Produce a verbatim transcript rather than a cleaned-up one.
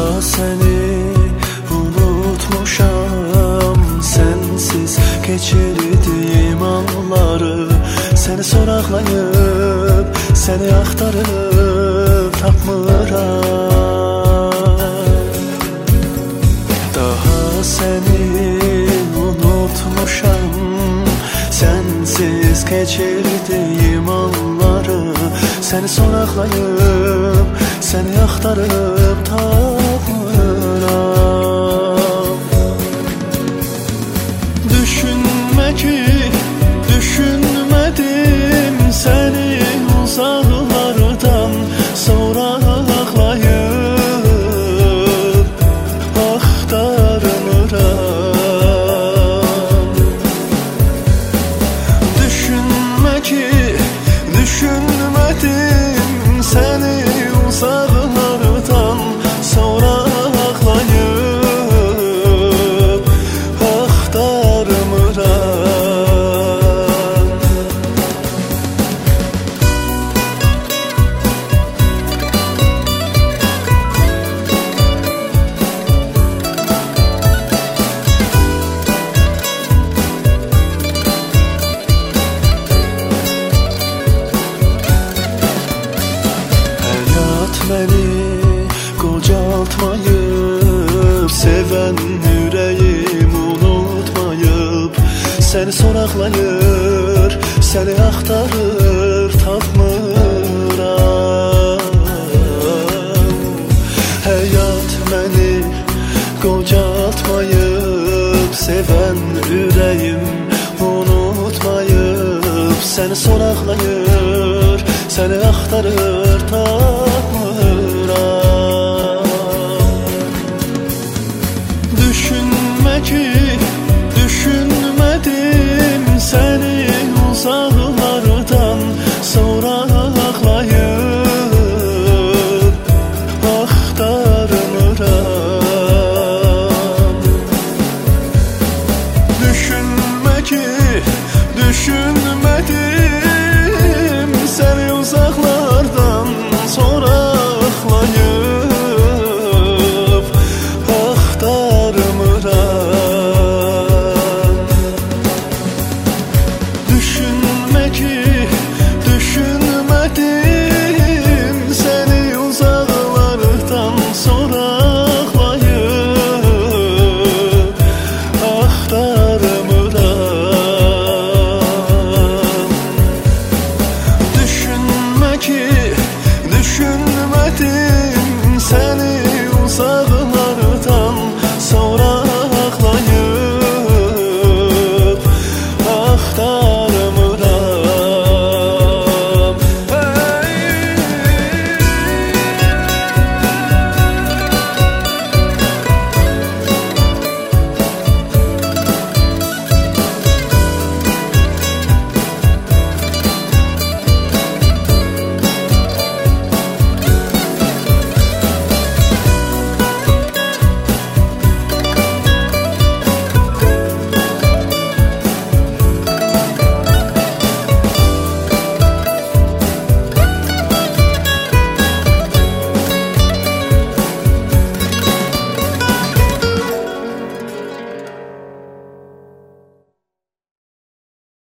Daha seni unutmuşam, sensiz geçirdiğim anları. Seni soraqlayıp, seni axtarıp tapmıram. Daha seni unutmuşam, sensiz geçirdiğim anları. Seni soraqlayıp, seni axtarıp tapmıram. Düşünme ki düşünmedim seni uzaqlardan soraqlayıp axtarmıram. Düşünme ki düşünmedim seni uzaqlardan soraqlayıp axtarmıram. Məni qocaltmayıb, sevən ürəyim unutmayıb. Səni soraqlayır, səni axtarır tapmıram. Həyat məni qocaltmayıb, sevən ürəyim unutmayıb. Səni soraqlayır, səni axtarır tapmıram. Düşünme ki düşünmedim seni uzaqlardan soraqlayıp axtarmıram. Düşünme ki düşünmedim seni uzaqlardan soraqlayıp axtarmıram. Düşünme ki